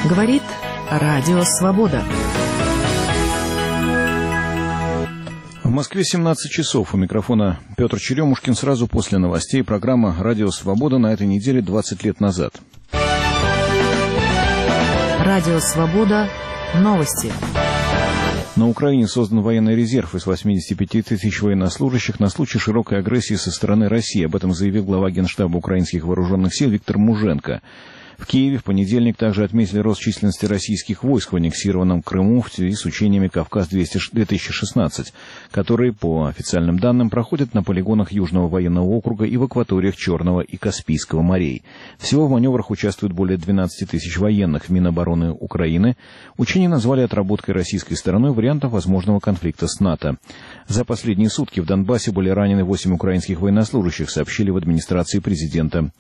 Говорит Радио Свобода. В Москве 17 часов. У микрофона Петр Черемушкин. Сразу после новостей программа «Радио Свобода» на этой неделе 20 лет назад. Радио Свобода. Новости. На Украине создан военный резерв из 85 тысяч военнослужащих на случай широкой агрессии со стороны России. Об этом заявил глава Генштаба украинских вооруженных сил Виктор Муженко. В Киеве в понедельник также отметили рост численности российских войск в аннексированном Крыму в связи с учениями «Кавказ-2016», которые, по официальным данным, проходят на полигонах Южного военного округа и в акваториях Черного и Каспийского морей. Всего в маневрах участвуют более 12 тысяч военных. Минобороны Украины учения назвали отработкой российской стороной вариантов возможного конфликта с НАТО. За последние сутки в Донбассе были ранены 8 украинских военнослужащих, сообщили в администрации президента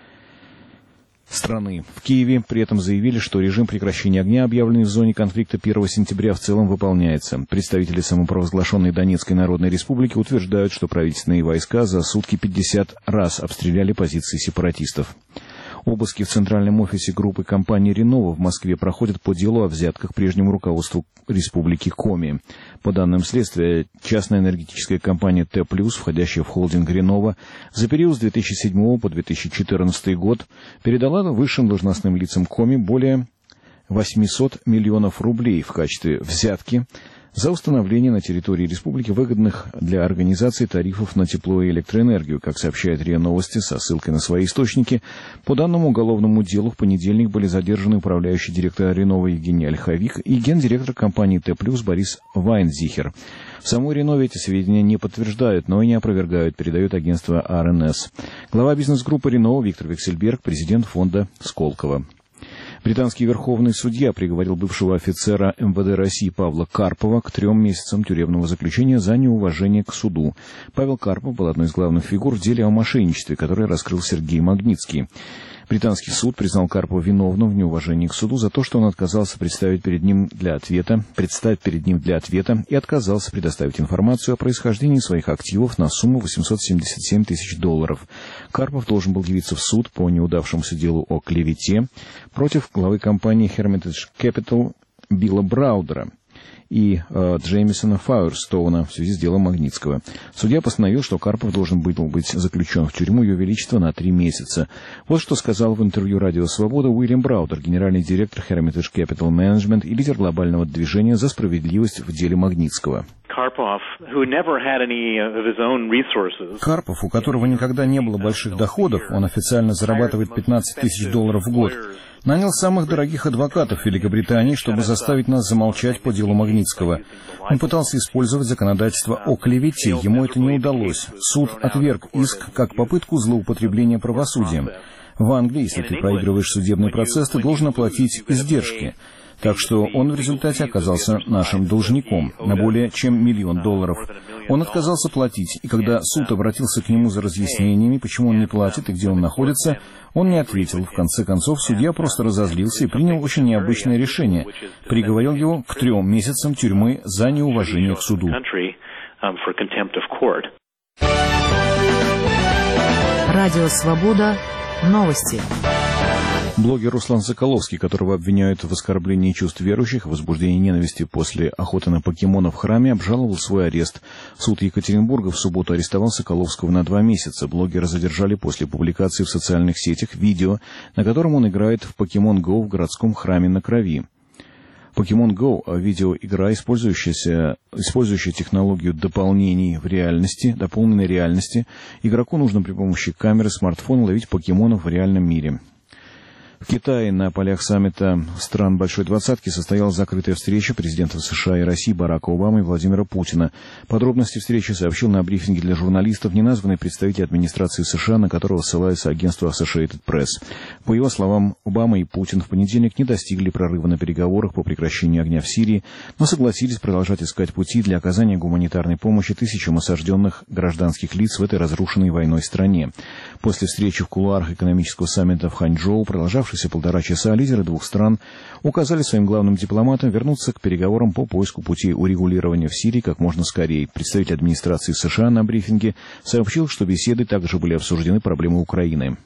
страны. В Киеве при этом заявили, что режим прекращения огня, объявленный в зоне конфликта 1 сентября, в целом выполняется. Представители самопровозглашенной Донецкой Народной Республики утверждают, что правительственные войска за сутки 50 раз обстреляли позиции сепаратистов. Обыски в центральном офисе группы компании «Ренова» в Москве проходят по делу о взятках прежнему руководству Республики Коми. По данным следствия, частная энергетическая компания «Т+», входящая в холдинг «Ренова», за период с 2007 по 2014 год передала высшим должностным лицам Коми более 800 миллионов рублей в качестве взятки за установление на территории республики выгодных для организации тарифов на тепло и электроэнергию. Как сообщает РИА Новости со ссылкой на свои источники, по данному уголовному делу в понедельник были задержаны управляющий директор Ренова Евгений Ольховик и гендиректор компании Т+, Борис Вайнзихер. В самой Ренове эти сведения не подтверждают, но и не опровергают, передает агентство РНС. Глава бизнес-группы Ренова Виктор Вексельберг, президент фонда Сколково. Британский верховный судья приговорил бывшего офицера МВД России Павла Карпова к 3 месяцам тюремного заключения за неуважение к суду. Павел Карпов был одной из главных фигур в деле о мошенничестве, которое раскрыл Сергей Магнитский. Британский суд признал Карпова виновным в неуважении к суду за то, что он отказался представить перед ним для ответа и отказался предоставить информацию о происхождении своих активов на сумму $877 тысяч. Карпов должен был явиться в суд по неудавшемуся делу о клевете против главы компании Hermitage Capital Билла Браудера и Джеймисона Фауэрстоуна в связи с делом Магнитского. Судья постановил, что Карпов должен был быть заключен в тюрьму Ее Величества на 3 месяца. Вот что сказал в интервью «Радио Свобода» Уильям Браудер, генеральный директор Hermitage Capital Management и лидер глобального движения за справедливость в деле Магнитского. Карпов, у которого никогда не было больших доходов, он официально зарабатывает $15 тысяч в год, нанял самых дорогих адвокатов Великобритании, чтобы заставить нас замолчать по делу Магнитского. Он пытался использовать законодательство о клевете, ему это не удалось. Суд отверг иск как попытку злоупотребления правосудием. В Англии, если ты проигрываешь судебный процесс, ты должен оплатить издержки. Так что он в результате оказался нашим должником на более чем $1 миллион. Он отказался платить, и когда суд обратился к нему за разъяснениями, почему он не платит и где он находится, он не ответил. В конце концов, судья просто разозлился и принял очень необычное решение. Приговорил его к 3 месяцам тюрьмы за неуважение к суду. Радио Свобода. Новости. Блогер Руслан Соколовский, которого обвиняют в оскорблении чувств верующих, возбуждении ненависти после охоты на покемонов в храме, обжаловал свой арест. Суд Екатеринбурга в субботу арестовал Соколовского на 2 месяца. Блогера задержали после публикации в социальных сетях видео, на котором он играет в Pokemon Go в городском храме на Крови. Pokemon Go – видеоигра, использующая технологию дополненной реальности. Игроку нужно при помощи камеры смартфона ловить покемонов в реальном мире. В Китае на полях саммита стран Большой Двадцатки состоялась закрытая встреча президентов США и России Барака Обамы и Владимира Путина. Подробности встречи сообщил на брифинге для журналистов неназванный представитель администрации США, на которого ссылается агентство Associated Press. По его словам, Обама и Путин в понедельник не достигли прорыва на переговорах по прекращению огня в Сирии, но согласились продолжать искать пути для оказания гуманитарной помощи тысячам осажденных гражданских лиц в этой разрушенной войной стране. После встречи в кулуарах экономического саммита в Ханчжоу, продолжавшейся 1,5 часа, лидеры 2 стран указали своим главным дипломатам вернуться к переговорам по поиску путей урегулирования в Сирии как можно скорее. Представитель администрации США на брифинге сообщил, что беседы также были обсуждены проблемы Украины.